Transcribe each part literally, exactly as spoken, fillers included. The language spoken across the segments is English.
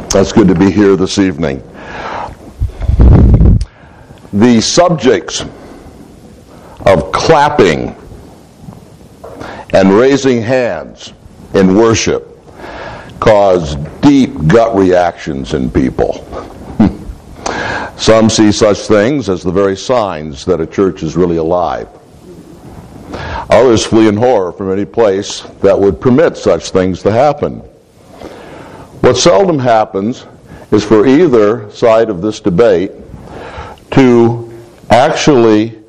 That's good to be here this evening. The subjects of clapping and raising hands in worship cause deep gut reactions in people. Some see such things as the very signs that a church is really alive. Others flee in horror from any place that would permit such things to happen. What seldom happens is for either side of this debate to actually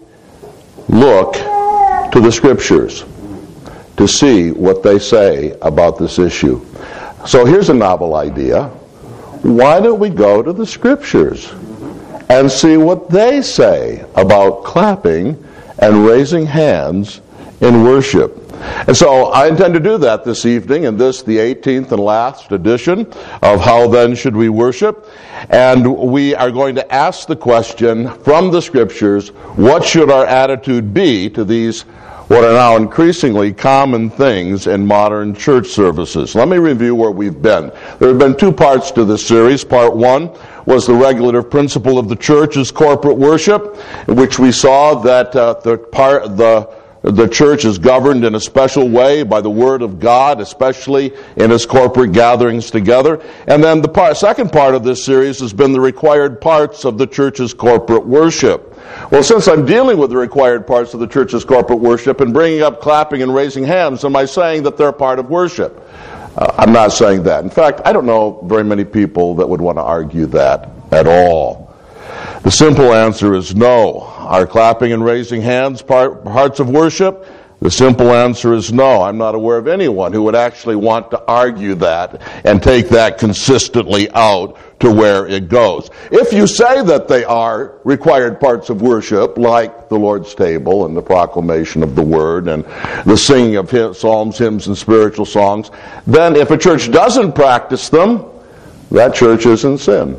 look to the Scriptures to see what they say about this issue. So here's a novel idea. Why don't we go to the Scriptures and see what they say about clapping and raising hands in worship? And so I intend to do that this evening in this, the eighteenth and last edition of How Then Should We Worship? And we are going to ask the question from the Scriptures, what should our attitude be to these, what are now increasingly common things in modern church services? Let me review where we've been. There have been two parts to this series. Part one was the regulative principle of the church's corporate worship, in which we saw that uh, the part, the The church is governed in a special way by the Word of God, especially in its corporate gatherings together. And then the part, second part of this series has been the required parts of the church's corporate worship. Well, since I'm dealing with the required parts of the church's corporate worship and bringing up clapping and raising hands, am I saying that they're part of worship? Uh, I'm not saying that. In fact, I don't know very many people that would want to argue that at all. The simple answer is no. Are clapping and raising hands part, parts of worship? The simple answer is no. I'm not aware of anyone who would actually want to argue that and take that consistently out to where it goes. If you say that they are required parts of worship, like the Lord's table and the proclamation of the Word and the singing of hymns, psalms, hymns, and spiritual songs, then if a church doesn't practice them, that church is in sin.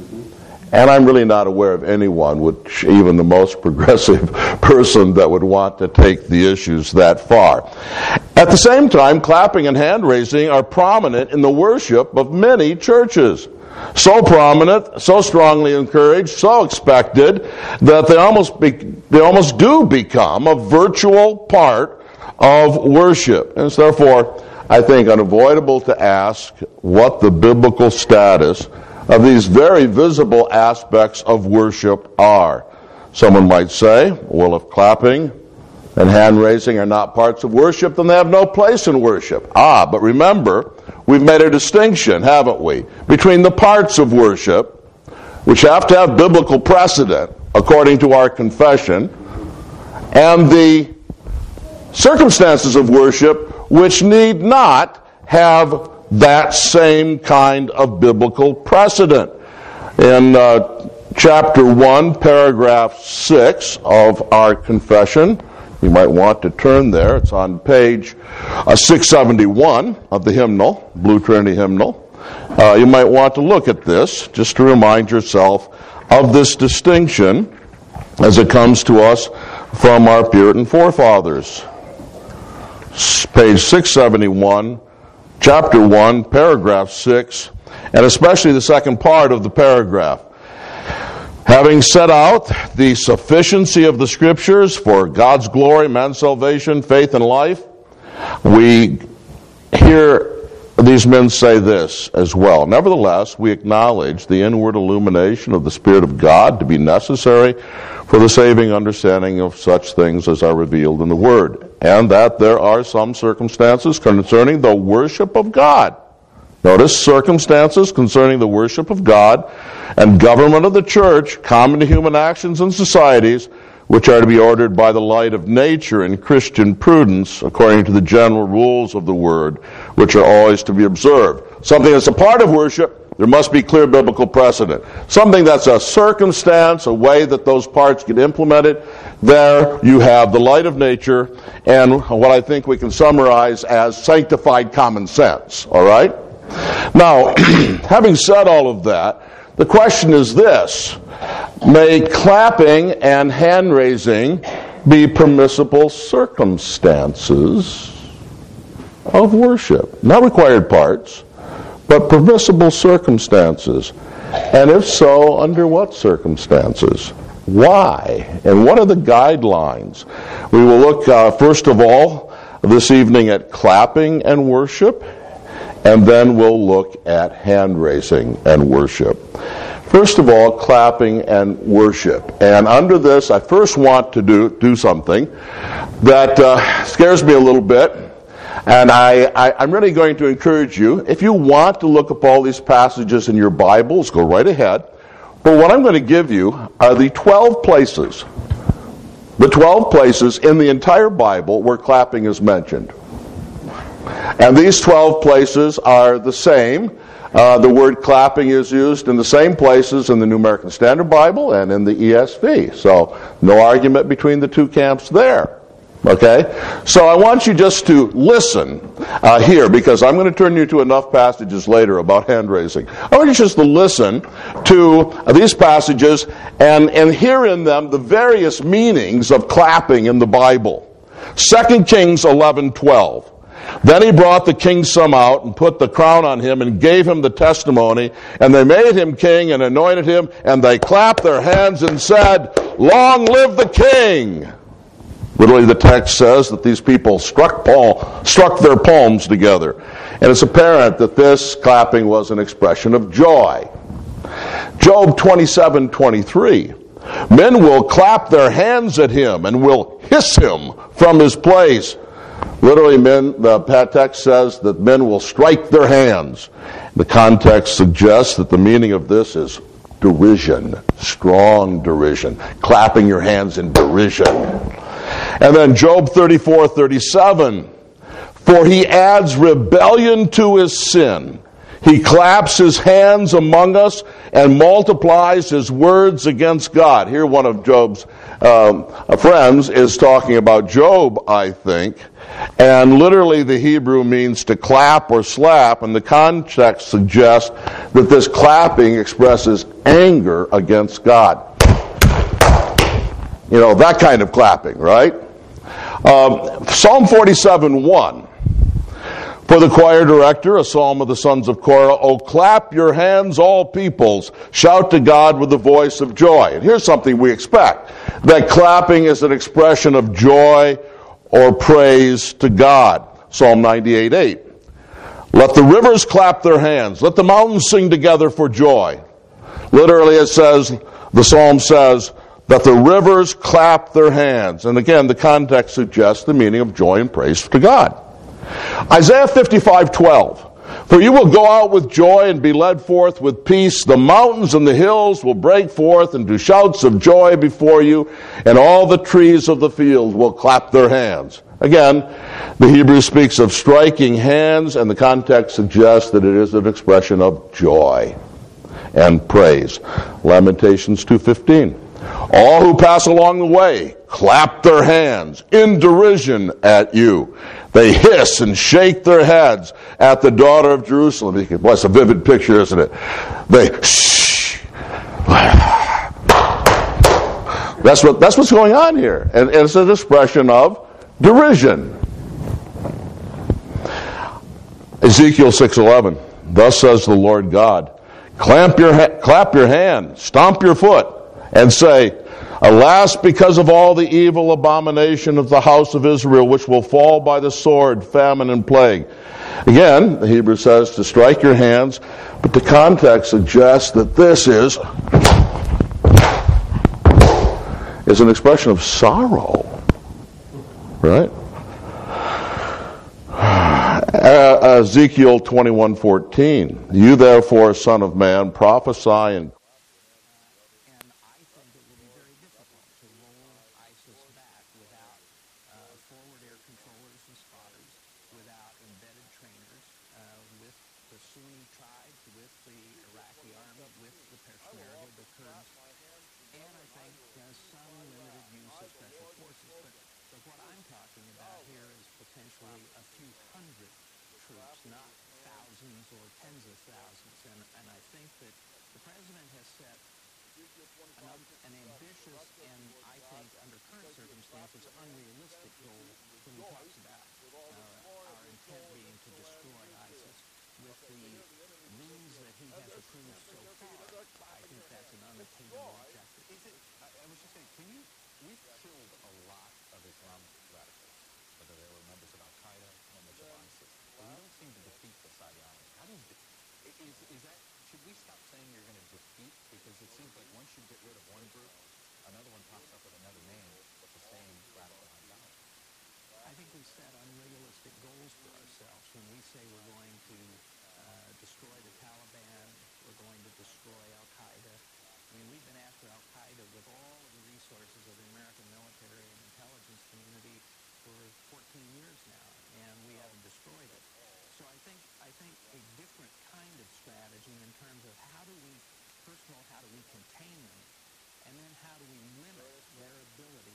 And I'm really not aware of anyone, which even the most progressive person, that would want to take the issues that far. At the same time, clapping and hand raising are prominent in the worship of many churches. So prominent, so strongly encouraged, so expected, that they almost be, they almost do become a virtual part of worship. And it's therefore, I think, unavoidable to ask what the biblical status of these very visible aspects of worship are. Someone might say, well, if clapping and hand raising are not parts of worship, then they have no place in worship. Ah, but remember, we've made a distinction, haven't we, between the parts of worship, which have to have biblical precedent, according to our confession, and the circumstances of worship, which need not have that same kind of biblical precedent. In uh, chapter one, paragraph six of our confession, you might want to turn there. It's on page uh, six seventy-one of the hymnal, Blue Trinity hymnal. Uh, you might want to look at this just to remind yourself of this distinction as it comes to us from our Puritan forefathers. Page six seventy-one, chapter one, paragraph six, and especially the second part of the paragraph. Having set out the sufficiency of the Scriptures for God's glory, man's salvation, faith, and life, we hear these men say this as well. Nevertheless, we acknowledge the inward illumination of the Spirit of God to be necessary for the saving understanding of such things as are revealed in the Word, and that there are some circumstances concerning the worship of God. Notice, circumstances concerning the worship of God and government of the church, common to human actions and societies, which are to be ordered by the light of nature and Christian prudence, according to the general rules of the Word, which are always to be observed. Something that's a part of worship, there must be clear biblical precedent. Something that's a circumstance, a way that those parts get implemented, there you have the light of nature and what I think we can summarize as sanctified common sense. All right? Now, having said all of that, the question is this: may clapping and hand raising be permissible circumstances of worship? Not required parts, but permissible circumstances. And if so, under what circumstances? Why? And what are the guidelines? We will look, uh, first of all, this evening at clapping and worship, and then we'll look at hand raising and worship. First of all, clapping and worship. And under this, I first want to do, do something that uh, scares me a little bit. And I, I, I'm really going to encourage you, if you want to look up all these passages in your Bibles, go right ahead. But what I'm going to give you are the twelve places, the twelve places in the entire Bible where clapping is mentioned. And these twelve places are the same. Uh, the word clapping is used in the same places in the New American Standard Bible and in the E S V. So no argument between the two camps there. Okay? So I want you just to listen uh, here, because I'm going to turn you to enough passages later about hand raising. I want you just to listen to these passages and, and hear in them the various meanings of clapping in the Bible. Second Kings eleven twelve. Then he brought the king's son out and put the crown on him and gave him the testimony. And they made him king and anointed him. And they clapped their hands and said, "Long live the king!" Literally, the text says that these people struck Paul, struck their palms together. And it's apparent that this clapping was an expression of joy. Job twenty-seven twenty-three. Men will clap their hands at him and will hiss him from his place. Literally, men, the text says that men will strike their hands. The context suggests that the meaning of this is derision, strong derision, clapping your hands in derision. And then Job thirty-four thirty-seven, for he adds rebellion to his sin. He claps his hands among us and multiplies his words against God. Here one of Job's um, friends is talking about Job, I think. And literally the Hebrew means to clap or slap, and the context suggests that this clapping expresses anger against God. You know, that kind of clapping, right? Um, Psalm forty-seven one. For the choir director, a psalm of the sons of Korah, "O clap your hands, all peoples, shout to God with the voice of joy." And here's something we expect, that clapping is an expression of joy or praise to God. Psalm ninety-eight eight. Let the rivers clap their hands. Let the mountains sing together for joy. Literally it says, the psalm says, that the rivers clap their hands. And again, the context suggests the meaning of joy and praise to God. Isaiah fifty-five twelve. For you will go out with joy and be led forth with peace. The mountains and the hills will break forth and do shouts of joy before you, and all the trees of the field will clap their hands. Again, the Hebrew speaks of striking hands, and the context suggests that it is an expression of joy and praise. Lamentations two fifteen. All who pass along the way clap their hands in derision at you. They hiss and shake their heads at the daughter of Jerusalem. Well, it's a vivid picture, isn't it? They shh. That's what that's what's going on here, and, and it's an expression of derision. Ezekiel six eleven. Thus says the Lord God, clamp your ha- clap your hand, stomp your foot, and say, alas, because of all the evil abomination of the house of Israel, which will fall by the sword, famine, and plague. Again, the Hebrew says to strike your hands, but the context suggests that this is, is an expression of sorrow. Right? Uh, Ezekiel twenty-one fourteen. You therefore, son of man, prophesy and attaining their objectives. Is it, I, I was just saying, can you, we've killed a lot of Islamic radicals, whether they were members of Al-Qaeda, members of ISIS, but we don't seem to defeat this ideology. How do you, de- is, is that, should we stop saying you're going to defeat? Because it seems like once you get rid of one group, another one pops up with another name with the same radical ideology. I think we set unrealistic goals for ourselves when we say we're going to uh, destroy the Taliban, we're going to destroy Al-Qaeda. I mean, we've been after Al-Qaeda with all of the resources of the American military and intelligence community for fourteen years now, and we haven't destroyed it. So I think I think a different kind of strategy in terms of how do we, first of all, how do we contain them, and then how do we limit their ability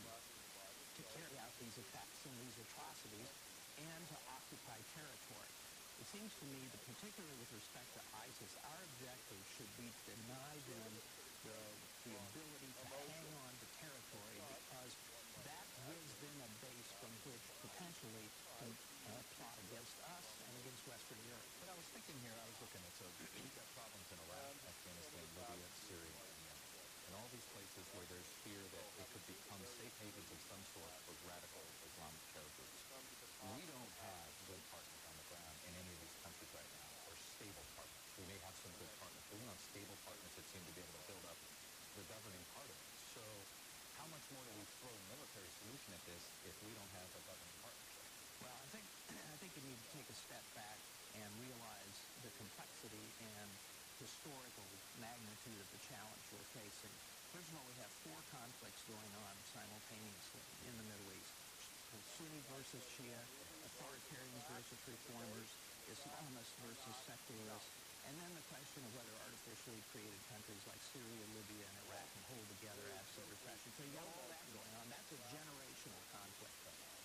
to carry out these attacks and these atrocities and to occupy territory. It seems to me that particularly with respect to ISIS, our objective should be to deny them the, the ability to hang on to territory, because that gives them a base from which potentially to uh, plot against us and against Western Europe. But I was thinking here, I was looking at, so we've got problems in Iraq, Afghanistan, Libya, Syria, and Yemen. And all these places where there's fear that it could become safe havens of some sort for radical Islamic terror groups. We don't have good partners on the ground in any of these countries right now, or stable partners. We may have some good partners, but we don't have stable partners that seem to be able to build up the governing part of it. So how much more do we throw a military solution at this if we don't have a governing partnership? Well, I think I think you need to take a step back and realize the complexity and historical magnitude of the challenge we're facing. First of all, we have four conflicts going on simultaneously in the Middle East. Sunni versus Shia, authoritarians versus reformers, Islamists versus secularists, and then the question of whether artificially created countries like Syria, Libya, and Iraq can hold together absent repression. So you have all that going on. That's a generational conflict.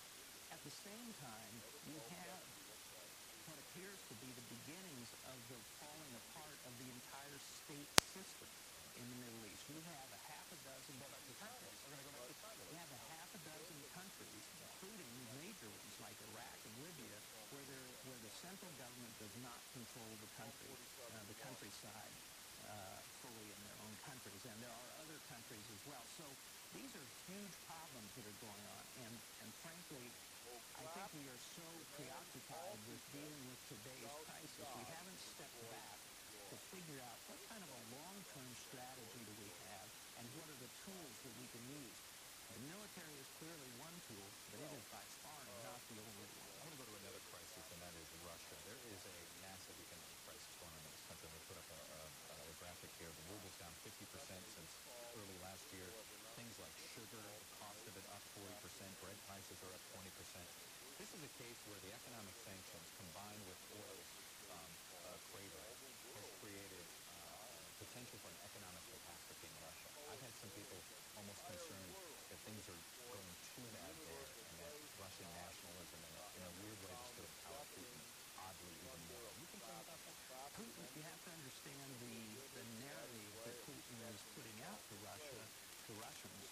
At the same time, you have what appears to be the beginnings of the falling apart of the entire state system in the Middle East. You have a half a dozen countries. We're going to go back to tribalism. You have a half a dozen countries, including major ones like Iraq and Libya, where, where the central government does not control the country, uh, the countryside uh, fully in their own countries. And there are other countries as well. So these are huge problems that are going on. And, and frankly, I think we are so preoccupied with dealing with today's crisis, we haven't stepped back to figure out what kind of a long-term strategy do we have and what are the tools that we can use. The military is clearly one tool, but it is by far not the only one. I want to go to another crisis, and that is Russia. There is a massive economic crisis going on in this country. They put up a, a, a graphic here. The ruble's down fifty percent since early last year. Things like sugar, the cost of it up forty percent. Bread prices are up twenty percent. This is a case where the economic sanctions combined with oil's um, uh, crater has created uh, potential for an economic catastrophe in Russia. I've had some people almost concerned that things are going too bad there and that Russian nationalism in a, in a weird way just could empower Putin oddly even more. You concerned about that? Putin, you have to understand the, the narrative that Putin is putting out to Russia, to Russians,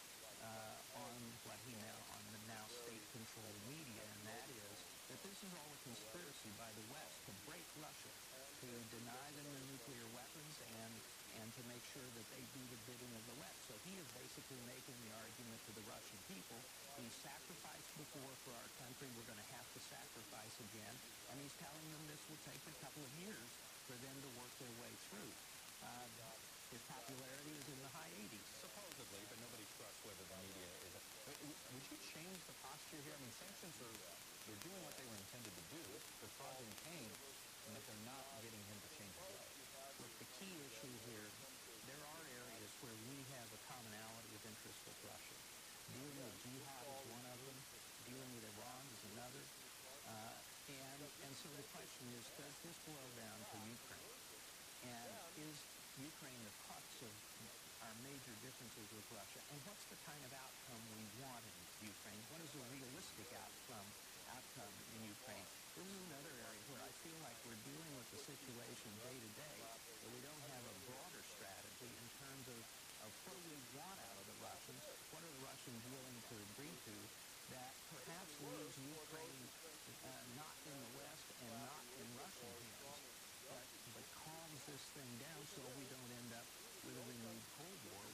uh, on what he now, on the now state-controlled media, and that is that this is all a conspiracy by the West to break Russia, to deny them their nuclear weapons, and and to make sure that they do the bidding of the West. So he is basically making the argument to the Russian people, we sacrificed before for our country, we're going to have to sacrifice again, and he's telling them this will take a couple of years for them to work their way through. Uh, his popularity is in the high eighties. Supposedly, but nobody trusts whether the media is... A, would you change the posture here? I mean, sanctions are, they're doing what they were intended to do. They're causing pain, and that they're not getting him to change his ways. Look, the key issue here, there are areas where we have a commonality of interest with Russia. Dealing with jihad is one of them. Dealing with Iran is another. Uh, and, and so the question is, does this boil down to Ukraine? And is Ukraine the crux of our major differences with Russia? And what's the kind of outcome we want in Ukraine? What is a realistic outcome, outcome in Ukraine? This is another area where I feel like we're dealing with the situation day to day, but we don't have a broader strategy in terms of, of what do we want out of the Russians, what are the Russians willing to agree to, that perhaps leaves Ukraine uh, not in the West and not in Russian hands, but, but calms this thing down so we don't end up with a renewed Cold War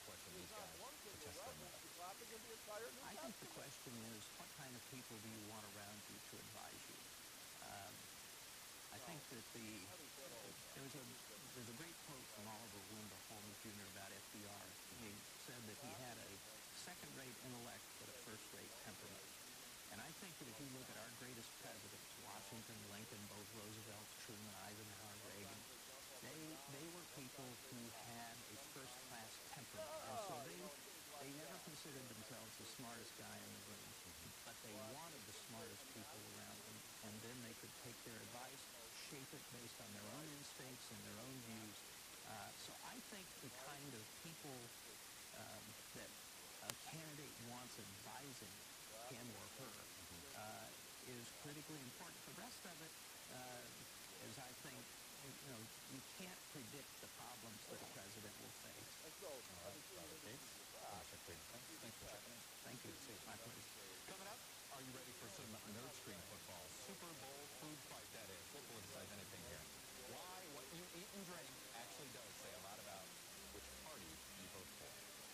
question these guys to test their mettle. I think the question is, what kind of people do you want around you to advise you? Um, I think that the there's a there's a great quote from Oliver Wendell Holmes Junior about F D R. He said that he had a second-rate intellect but a first-rate temperament. And I think that if you look at our greatest presidents, Washington, Lincoln, both Roosevelt, Truman, Eisenhower, Reagan, they they were people who had a first-class temperament, and so they they never considered themselves the smartest guy in the room, but they wanted the smartest people around them, and then they could take their advice, shape it based on their own instincts and their own views. Uh, so I think the kind of people um, that a candidate wants advising him or her uh, is critically important. The rest of it uh, is, I think, you know, you can't predict the problems that a president will face. All right, Robert Gates, uh, Secretary of Defense, thanks for checking in. Thank you. My pleasure. Coming up, are you ready for some Nerd Stream football? Super Bowl food fight, that is. We'll politicize anything here. Why what you eat and drink actually does say a lot about which party you vote for.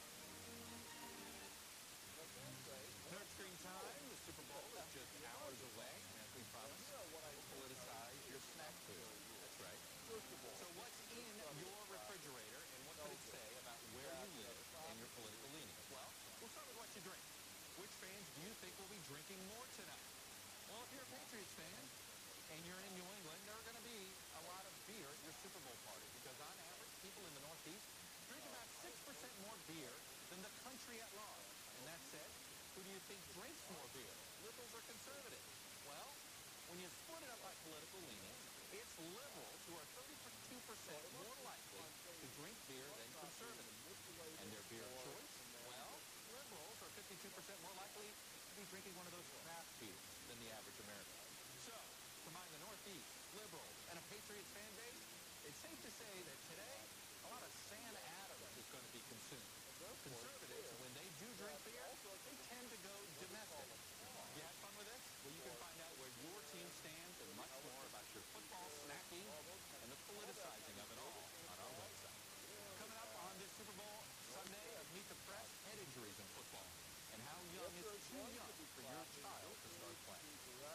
Nerd Stream time. The Super Bowl is just hours away, and as we promised, we'll politicize your snack food. That's right. So what's in your refrigerator, and what could it say about where you live and your political leanings? Well, we'll start with what you drink. Which fans do you think will be drinking more tonight? Well, if you're a Patriots fan and you're in New England, there are going to be a lot of beer at your Super Bowl party because on average, people in the Northeast drink about six percent more beer than the country at large. And that said, who do you think drinks more beer, liberals or conservatives? Well, when you split it up by political leaning, it's liberals who are thirty-two percent more likely to drink beer than conservatives. And their beer of choice? Well, liberals are fifty-two percent more likely to be drinking one of those craft beers than the average American. So, combine the Northeast, liberals, and a Patriots fan base, it's safe to say that today, a lot of Sam Adams is going to be consumed. Conservatives, when they do drink beer, they tend to go domestic. You had fun with this? Well, you can find out where your team stands and much more about your football snacking and the politicizing of it all on our website. Coming up on this Super Bowl Sunday, Meet the Press, head injuries in football, and how young is too young for your child to start playing.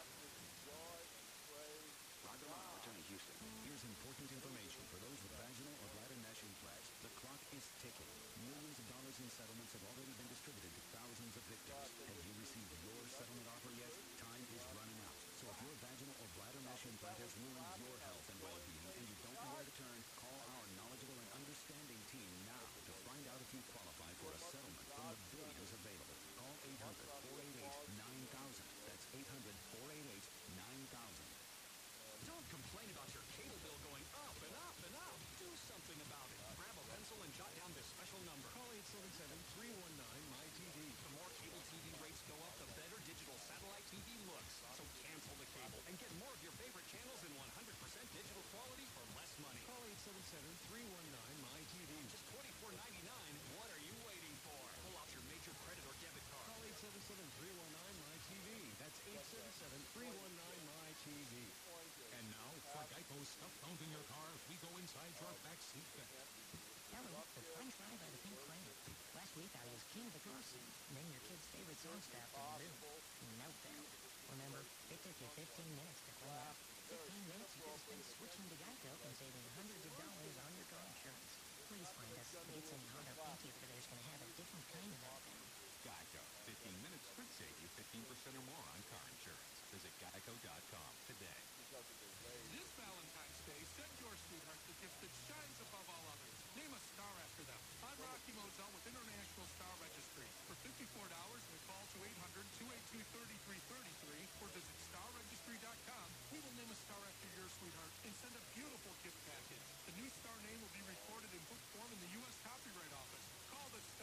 Roger Lamar, Attorney Houston. Here's important information for those with vaginal or bladder mesh implants. The clock is ticking. Millions of dollars in settlements have already been distributed to thousands of victims. Have you received your settlement offer yet? Time is running out. So if your vaginal or bladder mesh implant has ruined your health and well-being and you don't know where to turn, call our knowledgeable and understanding team now to find out if you qualify for a settlement from the billions available. Call eight hundred, four eight eight, nine thousand. That's eight hundred, four eight eight, nine thousand. Don't complain about your cable bill going up and up and up. Do something about it. Grab a pencil and jot down this special number. Call eight seven seven, three one nine, M Y T V. The more cable T V rates go up, the better digital satellite T V looks. So cancel the cable and get more of your favorite channels in one hundred percent digital quality for less money. Call eight seven seven, three one nine, M Y T V. Just twenty-four ninety-nine. What are you waiting for? Pull out your major credit or debit card. Call eight seven seven, three one nine, M Y T V. That's eight seven seven, three one nine, M Y T V. And now, for Geico's stuff found in your car, we go inside your backseat bed. Hello, the French fry by the Pink Crane. Last week I was king of the car scene. Then your kid's favorite song stopped and boom, meltdown. Remember, it took you fifteen minutes to clean up. fifteen minutes you could have spent switching to Geico and saving hundreds of dollars on your car insurance. Please find us. If it's any Honda Pinty for there's going to have a different kind of meltdown. Geico. fifteen minutes could save you fifteen percent or more on car insurance. Visit geico dot com today. This Valentine's Day, send your sweetheart the gift that shines above all others. Name a star after them. I'm Rocky Moselle with International Star Registry. For fifty-four dollars, call to eight hundred, two eight two, three three three three or visit star registry dot com. We will name a star after your sweetheart and send a beautiful gift package. The new star name will be recorded in book form in the U S Copyright Office. Call the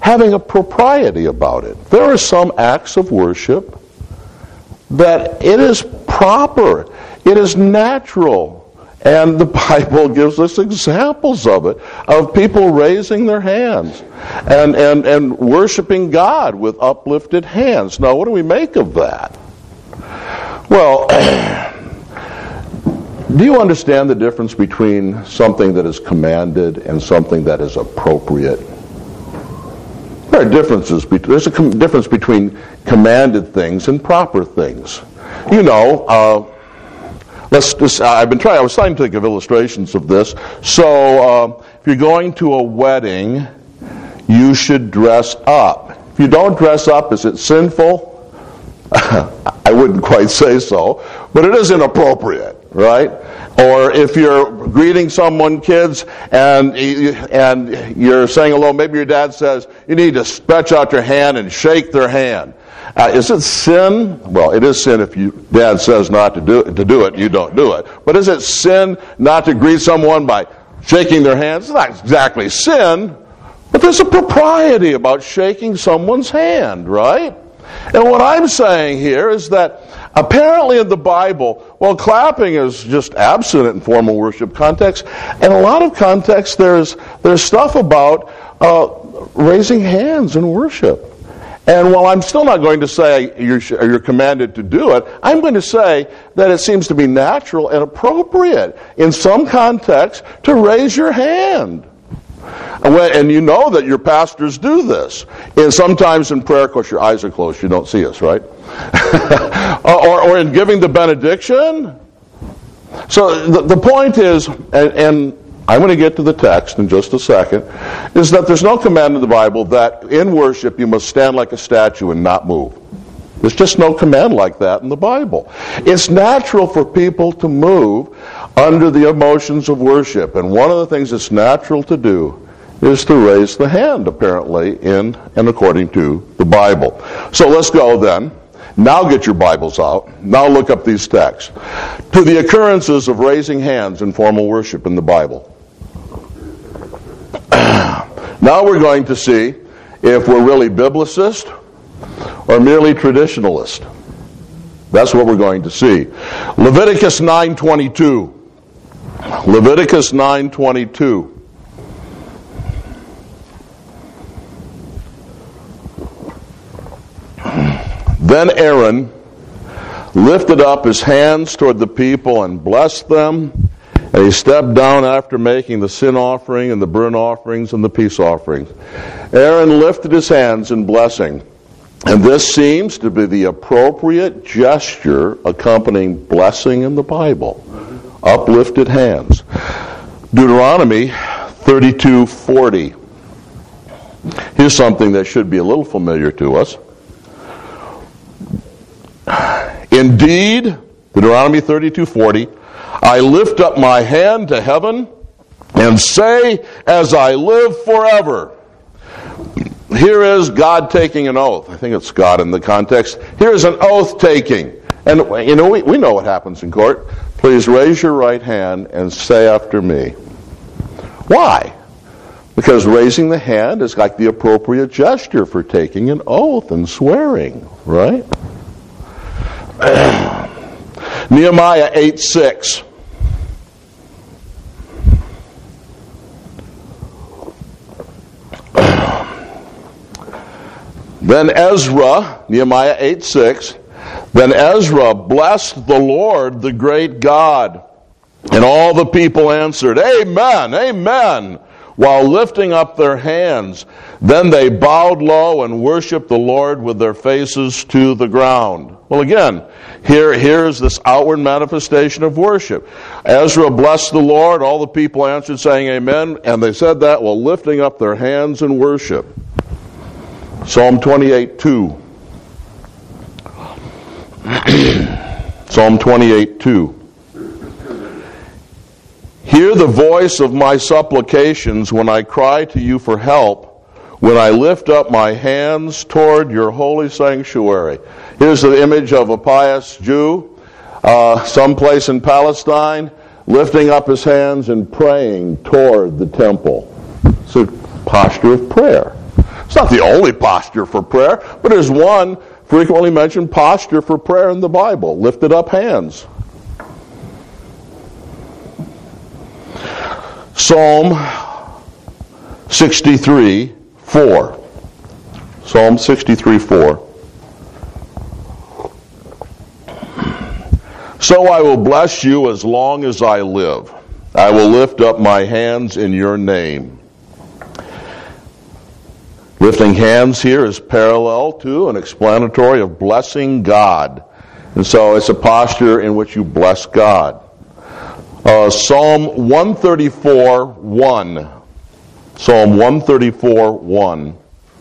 having a propriety about it. There are some acts of worship that it is proper, it is natural, and the Bible gives us examples of it, of people raising their hands and, and, and worshiping God with uplifted hands. Now, what do we make of that? Well, do you understand the difference between something that is commanded and something that is appropriate? There are differences. There's a com- difference between commanded things and proper things. You know, uh, let's just, I've been trying, I was trying to think of illustrations of this. So, uh, if you're going to a wedding, you should dress up. If you don't dress up, is it sinful? I wouldn't quite say so, but it is inappropriate, right? Or if you're greeting someone, kids, and and you're saying hello, maybe your dad says, you need to stretch out your hand and shake their hand. Uh, is it sin? Well, it is sin if you, dad says not to do, to do it, you don't do it. But is it sin not to greet someone by shaking their hands? It's not exactly sin, but there's a propriety about shaking someone's hand, right? And what I'm saying here is that apparently in the Bible, well, clapping is just absent in formal worship context. In a lot of contexts, there's there's stuff about uh, raising hands in worship. And while I'm still not going to say you're, you're commanded to do it, I'm going to say that it seems to be natural and appropriate in some contexts to raise your hand. And you know that your pastors do this. And sometimes in prayer, of course, your eyes are closed. You don't see us, right? or, or in giving the benediction. So the, the point is, and, and I'm going to get to the text in just a second, is that there's no command in the Bible that in worship you must stand like a statue and not move. There's just no command like that in the Bible. It's natural for people to move under the emotions of worship. And one of the things that's natural to do is to raise the hand, apparently, in and according to the Bible. So let's go then. Now get your Bibles out. Now look up these texts. To the occurrences of raising hands in formal worship in the Bible. Now we're going to see if we're really biblicist or merely traditionalist. That's what we're going to see. Leviticus nine twenty-two. Leviticus nine twenty-two. Then Aaron lifted up his hands toward the people and blessed them, and he stepped down after making the sin offering and the burnt offerings and the peace offerings. Aaron lifted his hands in blessing, and this seems to be the appropriate gesture accompanying blessing in the Bible. Uplifted hands. Deuteronomy thirty-two forty. Here's something that should be a little familiar to us. Indeed, Deuteronomy thirty-two forty, I lift up my hand to heaven and say, as I live forever. Here is God taking an oath. I think it's God in the context. Here is an oath taking. And, you know, we, we know what happens in court. Please raise your right hand and say after me. Why? Because raising the hand is like the appropriate gesture for taking an oath and swearing, right? Nehemiah eight six. Then Ezra, Nehemiah eight six, then Ezra blessed the Lord, the great God. And all the people answered, Amen, Amen, while lifting up their hands. Then they bowed low and worshiped the Lord with their faces to the ground. Well, again, here, here's this outward manifestation of worship. Ezra blessed the Lord, all the people answered saying Amen, and they said that while lifting up their hands in worship. Psalm twenty-eight two. Psalm twenty-eight two. Hear the voice of my supplications when I cry to you for help, when I lift up my hands toward your holy sanctuary. Here's the image of a pious Jew, uh, someplace in Palestine, lifting up his hands and praying toward the temple. It's a posture of prayer. It's not the only posture for prayer, but it is one frequently mentioned posture for prayer in the Bible. Lifted up hands. Psalm sixty-three, four. Psalm sixty-three, four. So I will bless you as long as I live. I will lift up my hands in your name. Lifting hands here is parallel to and explanatory of blessing God. And so it's a posture in which you bless God. Uh, Psalm one thirty-four, one. Psalm one thirty-four, one.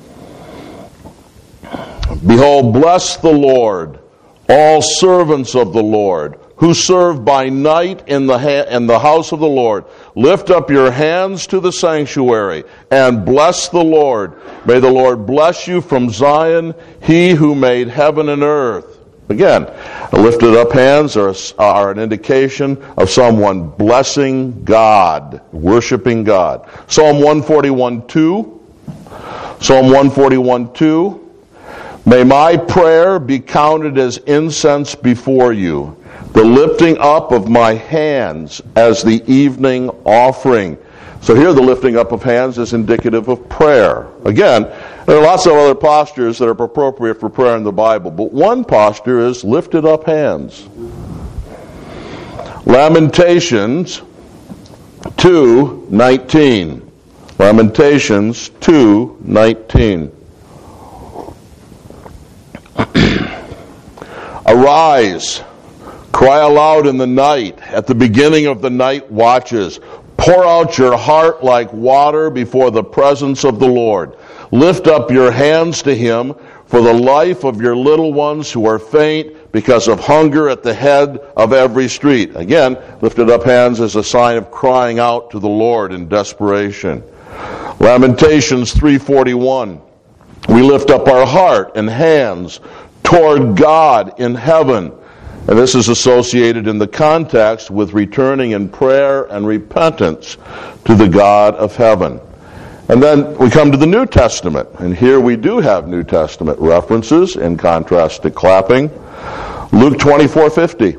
Behold, bless the Lord, all servants of the Lord, who serve by night in the ha- in the house of the Lord. Lift up your hands to the sanctuary and bless the Lord. May the Lord bless you from Zion, he who made heaven and earth. Again, lifted up hands are, are an indication of someone blessing God, worshiping God. Psalm one forty-one, two. Psalm one forty-one, two. May my prayer be counted as incense before you, the lifting up of my hands as the evening offering. So here the lifting up of hands is indicative of prayer. Again, there are lots of other postures that are appropriate for prayer in the Bible, but one posture is lifted up hands. Lamentations two nineteen. Lamentations two nineteen. Arise, cry aloud in the night, at the beginning of the night watches. Pour out your heart like water before the presence of the Lord. Lift up your hands to him for the life of your little ones who are faint because of hunger at the head of every street. Again, lifted up hands is a sign of crying out to the Lord in desperation. Lamentations three forty-one. We lift up our heart and hands toward God in heaven. And this is associated in the context with returning in prayer and repentance to the God of heaven. And then we come to the New Testament. And here we do have New Testament references in contrast to clapping. Luke twenty-four fifty.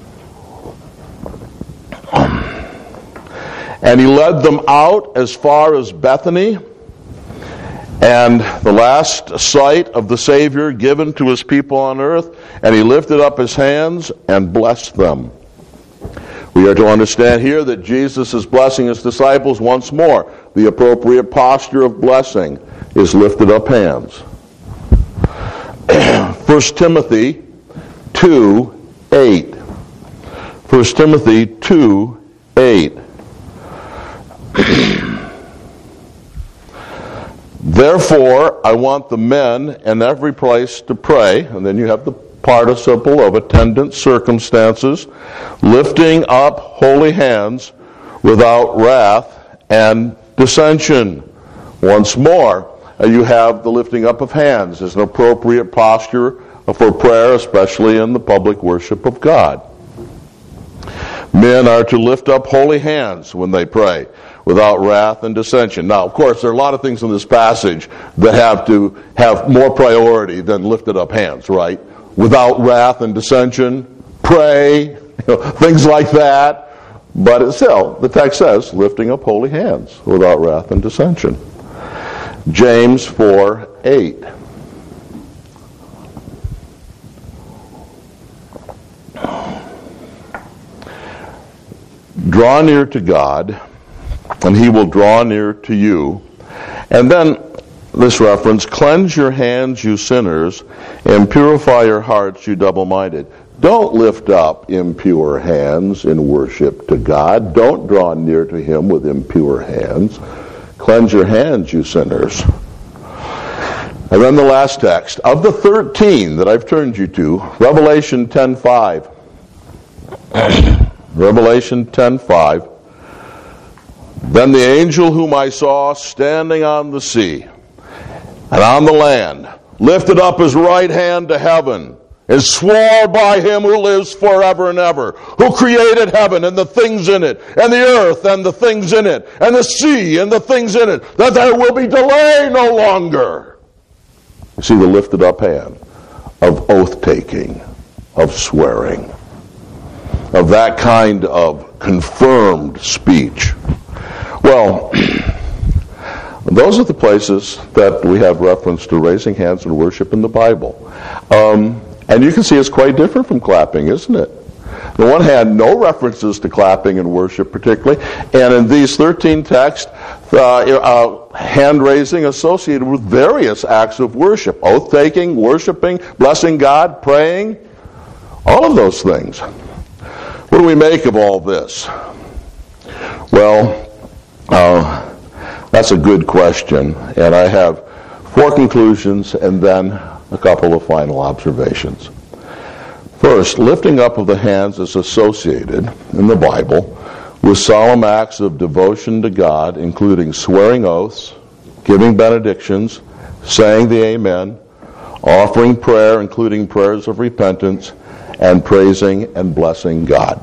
And he led them out as far as Bethany. And the last sight of the Savior given to his people on earth, and he lifted up his hands and blessed them. We are to understand here that Jesus is blessing his disciples once more. The appropriate posture of blessing is lifted up hands. First Timothy two eight. First Timothy two eight. Therefore, I want the men in every place to pray, and then you have the participle of attendant circumstances, lifting up holy hands without wrath and dissension. Once more, you have the lifting up of hands as an appropriate posture for prayer, especially in the public worship of God. Men are to lift up holy hands when they pray, without wrath and dissension. Now, of course, there are a lot of things in this passage that have to have more priority than lifted up hands, right? Without wrath and dissension, pray, you know, things like that. But it's still, the text says, lifting up holy hands without wrath and dissension. James four eight. Draw near to God, and he will draw near to you. And then this reference, cleanse your hands, you sinners, and purify your hearts, you double-minded. Don't lift up impure hands in worship to God. Don't draw near to him with impure hands. Cleanse your hands, you sinners. And then the last text. Of the thirteen that I've turned you to, Revelation ten five. Revelation ten five. Then the angel whom I saw standing on the sea and on the land lifted up his right hand to heaven and swore by him who lives forever and ever, who created heaven and the things in it, and the earth and the things in it, and the sea and the things in it, that there will be delay no longer. You see the lifted up hand of oath-taking, of swearing, of that kind of confirmed speech. Well, those are the places that we have reference to raising hands in worship in the Bible. Um, and you can see it's quite different from clapping, isn't it? On the one hand, no references to clapping in worship particularly, and in these thirteen texts, uh, uh, hand-raising associated with various acts of worship, oath-taking, worshiping, blessing God, praying, all of those things. What do we make of all this? Well, uh, that's a good question, and I have four conclusions and then a couple of final observations. First, lifting up of the hands is associated in the Bible with solemn acts of devotion to God, including swearing oaths, giving benedictions, saying the Amen, offering prayer, including prayers of repentance, and praising and blessing God.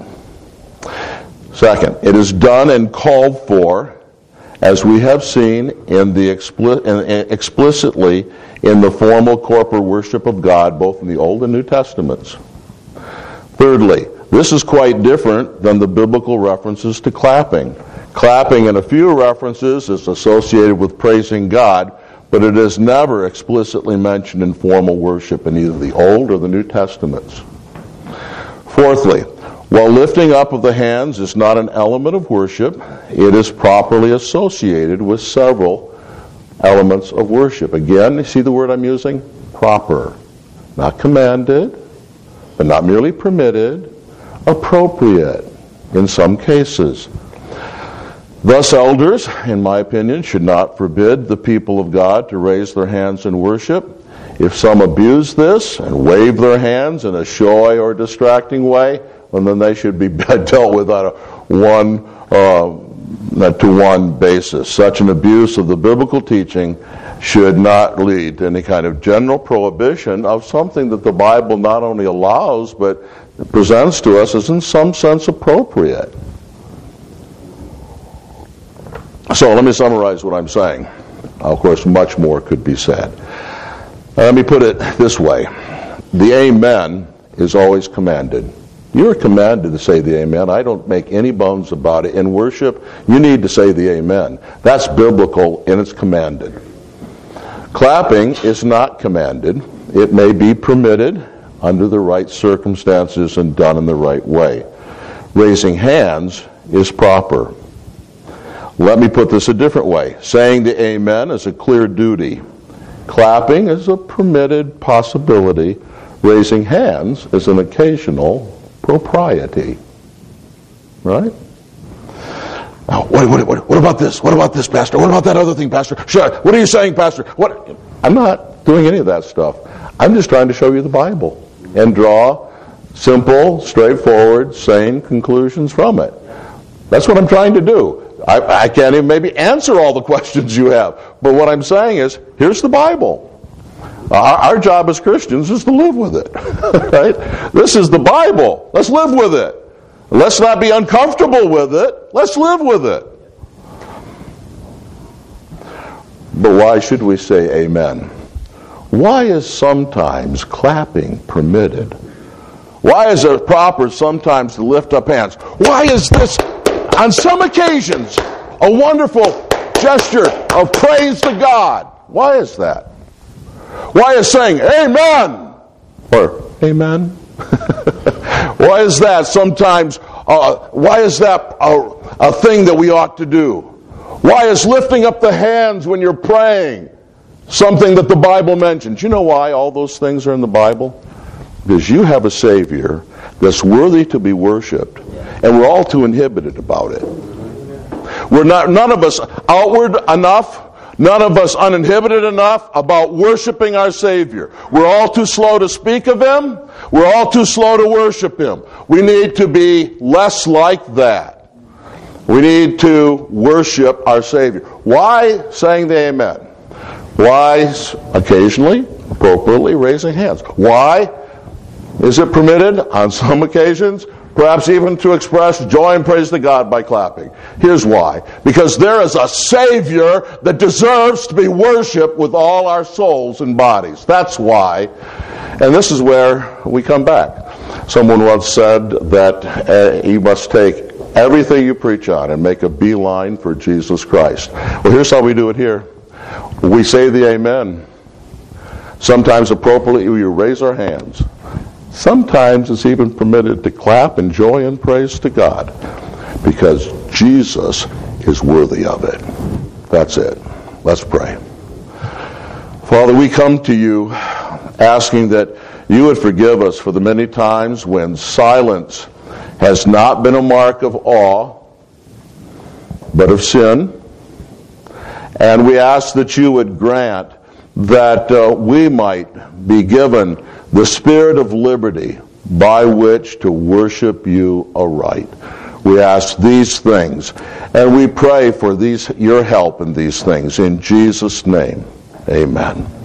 Second, it is done and called for, as we have seen in the expli- in, explicitly in the formal corporate worship of God, both in the Old and New Testaments. Thirdly, this is quite different than the biblical references to clapping. Clapping in a few references is associated with praising God, but it is never explicitly mentioned in formal worship in either the Old or the New Testaments. Fourthly, while lifting up of the hands is not an element of worship, it is properly associated with several elements of worship. Again, you see the word I'm using? Proper. Not commanded, but not merely permitted, appropriate in some cases. Thus, elders, in my opinion, should not forbid the people of God to raise their hands in worship. If some abuse this and wave their hands in a showy or distracting way, well, then they should be dealt with on a one uh, to one basis. Such an abuse of the biblical teaching should not lead to any kind of general prohibition of something that the Bible not only allows but presents to us as in some sense appropriate. So let me summarize what I'm saying. Of course, much more could be said. Let me put it this way. The Amen is always commanded. You're commanded to say the Amen. I don't make any bones about it. In worship, you need to say the Amen. That's biblical and it's commanded. Clapping is not commanded. It may be permitted under the right circumstances and done in the right way. Raising hands is proper. Let me put this a different way. Saying the Amen is a clear duty. Clapping is a permitted possibility. Raising hands is an occasional propriety. Right? Now, what, what, what, what about this? What about this, Pastor? What about that other thing, Pastor? Sure. What are you saying, Pastor? What? I'm not doing any of that stuff. I'm just trying to show you the Bible and draw simple, straightforward, sane conclusions from it. That's what I'm trying to do. I, I can't even maybe answer all the questions you have. But what I'm saying is, here's the Bible. Our, our job as Christians is to live with it. Right? This is the Bible. Let's live with it. Let's not be uncomfortable with it. Let's live with it. But why should we say amen? Why is sometimes clapping permitted? Why is it proper sometimes to lift up hands? Why is this, on some occasions, a wonderful gesture of praise to God? Why is that? Why is saying amen or amen? Why is that sometimes, uh, why is that a, a thing that we ought to do? Why is lifting up the hands when you're praying something that the Bible mentions? You know why all those things are in the Bible? Because you have a Savior that's worthy to be worshipped, and we're all too inhibited about it. We're not, none of us outward enough, none of us uninhibited enough about worshiping our Savior. We're all too slow to speak of Him. We're all too slow to worship Him. We need to be less like that. We need to worship our Savior. Why saying the Amen? Why occasionally, appropriately raising hands? Why Is it permitted on some occasions? Perhaps even to express joy and praise to God by clapping. Here's why. Because there is a Savior that deserves to be worshipped with all our souls and bodies. That's why. And this is where we come back. Someone once said that uh, you must take everything you preach on and make a beeline for Jesus Christ. Well, here's how we do it here. We say the amen. Sometimes appropriately we raise our hands. Sometimes it's even permitted to clap in joy and praise to God because Jesus is worthy of it. That's it. Let's pray. Father, we come to you asking that you would forgive us for the many times when silence has not been a mark of awe, but of sin. And we ask that you would grant that uh, we might be given the spirit of liberty by which to worship you aright. We ask these things, and we pray for these your help in these things. In Jesus' name, amen.